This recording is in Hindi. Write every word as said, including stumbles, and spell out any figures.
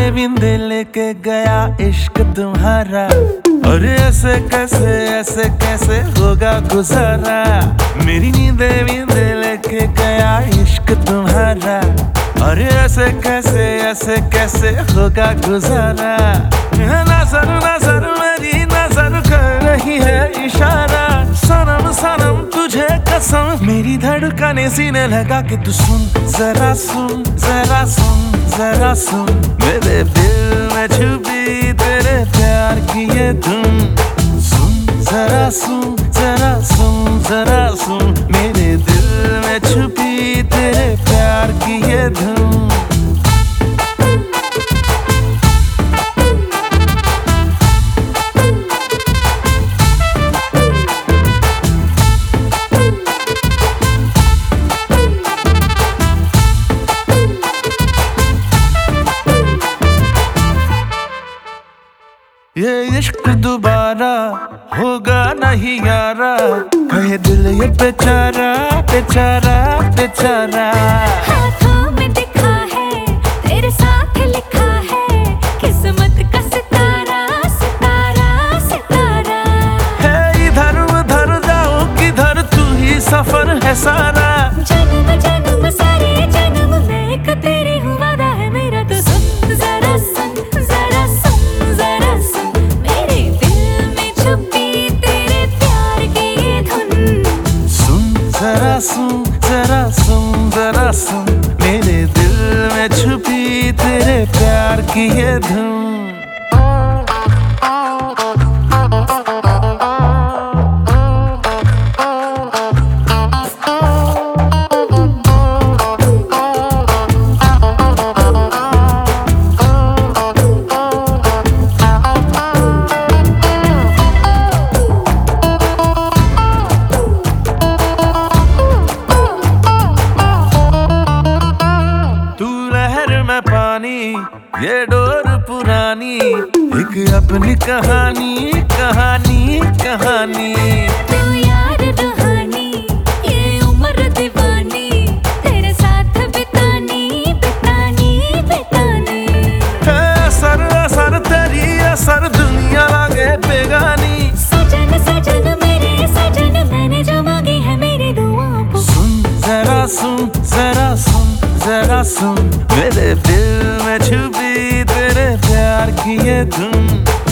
बिंदे लेके गया इश्क तुम्हारा। और ऐसे कैसे ऐसे कैसे होगा गुजारा। मेरी नींदे बिंदे लेके गया इश्क तुम्हारा। और ऐसे कैसे ऐसे कैसे होगा गुजारा। नजर नजर मेरी नजर कर रही है इशारा। सनम सनम तुझे कसम मेरी धड़कने सीने लगा के तू सुन जरा सुन जरा सुन जरा सुन। मेरे दिल में छुपी तेरे प्यार की ये धुन। सुन जरा सुन जरा सुन जरा सुन। मेरे दिल में छुपी तेरे प्यार की ये धुन। ये इश्क दोबारा होगा नहीं यारा। कहे दिल ये बेचारा बेचारा बेचारा। हाथों में दिखा है तेरे साथ लिखा है किस्मत का सितारा सितारा सितारा। है इधर उधर जाओ किधर तू ही सफर है सारा। जन्म जन्म सारे जन्म मैं एक तेरी हूँ वादा है मेरा। तो सुन जरा सुन जरा सुन जरा सुन। मेरे दिल में छुपी तेरे प्यार की ये धुन। सुन जरा सुन जरा सुन जरा सुन। मेरे दिल में छुपी तेरे प्यार की ये धुन। पानी ये डोर पुरानी एक अपनी कहानी कहानी कहानी। तू यार रूहानी ये उम्र दीवानी तेरे साथ बितानी बितानी बितानी। है सर असर तेरी असर दुनिया लागे बेगानी। सजन सजन मेरे सजन मैंने जो मांगी है मेरी दुआओं को। सुन जरा सुन जरा सुन जरा सुन। मेरे दिल में छुपी तेरे प्यार की ये धुन।